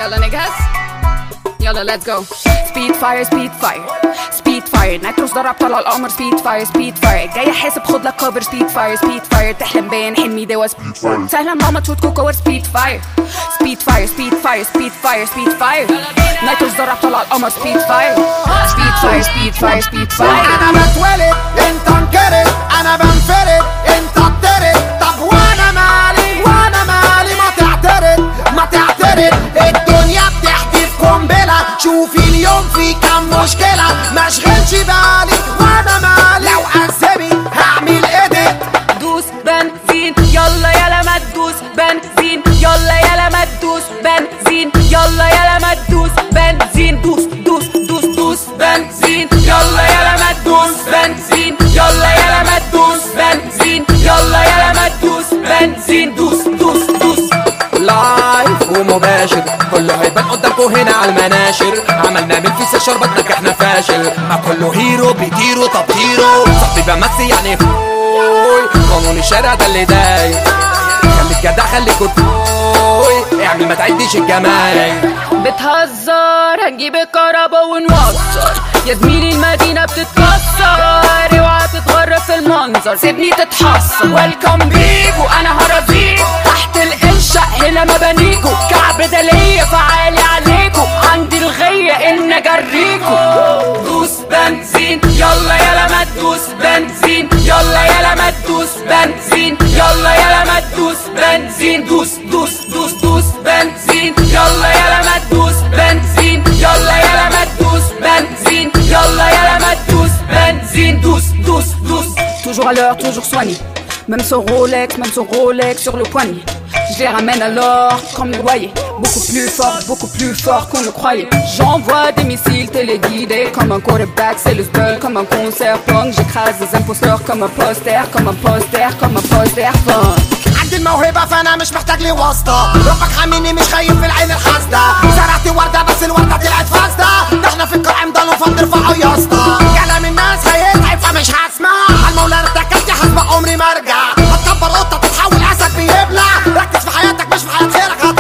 يلا نجهز، يلا ليتس جو. سبيد فاير سبيد فاير سبيد فاير، نيتروس ضرب طلع القمر. سبيد فاير سبيد فاير، جاي حاسب خد لك كفر. سبيد فاير سبيد فاير، تحلم بين حلمي دوا. سبيد فاير سهلا ماما تشوت كوكور. سبيد فاير سبيد فاير سبيد فاير سبيد فاير سبيد فاير، نيتروس ضرب طلع القمر. سبيد فاير سبيد فاير سبيد فاير سبيد فاير. انا بتولد انت انكرت، انا بنفرد انت بترد. طب وانا مالي وانا مالي، ما تعترض ما تعترض. الدنيا بتحدف قنبله، شوفي اليوم في كام مشكله. ما اشغلش بالي وانا مالي، لو عذبي هعمل ايديت. دوس بنزين يلا يلا ما تدوس بنزين، يلا يلا ما تدوس بنزين، يلا يلا ما تدوس بنزين. دوس دوس دوس دوس بنزين، يلا يلا ما تدوس بنزين، يلا يلا ما تدوس بنزين، يلا يلا ما تدوس بنزين. دوس دوس دوس. لايف ومباشر، كله هيبان قدامكوا هنا على المناشر. عملنا من في شربتنا احنا فاشل، ما كله هيرو بيطيروا. طب هيرو صاحبي بمسي يعني فوي، قانون الشارع ده اللي دايق. خليك جدع خليك فوي، اعمل ما تعديش الجمال. بتهزر هنجيب الكهربا ونوصل، يا زميلي المدينة بتتكسر. اوعى تتغرب في المنظر، سيبني تتحصر. ويلكم بيكو انا هرازيكو، تحت الانشاء هنا مبانيكو. كعب دلية فعالي عليكو، عندي الغية ان اجريكو. دوس بنزين يلا يلا ما تدوس بنزين، يلا يلا ما تدوس بنزين، يلا يلا ما تدوس بنزين. دوس دوس دوس دوس بنزين، يلا يلا ما تدوس بنزين، يلا يلا ما تدوس بنزين، يلا يلا ما تدوس بنزين. دوس دوس دوس. Toujours à l'heure, toujours soigné. Même son Rolex sur le poignet. Je les ramène alors comme le loyer. Beaucoup plus fort qu'on le croyait. J'envoie des missiles téléguidés comme un quarterback, c'est le spell comme un concert punk. J'écrase des imposteurs comme un poster, comme un poster, comme un poster punk. عندي الموهبة فأنا مش محتاج لي واسطة. ربك حاميني مش خايف في العين الحاسدة. زرعت وردة بس الوردة طلعت فاسدة. ده احنا في القرع مضلوا فبنرفعوا يا اسطى. كلام الناس هيتعب فمش هسمع. المولى ارتكبت حسب عمري ما ارجع. هتكبر قطة تتحول أسد بيبلع. ركز في حياتك مش في حياة غيرك.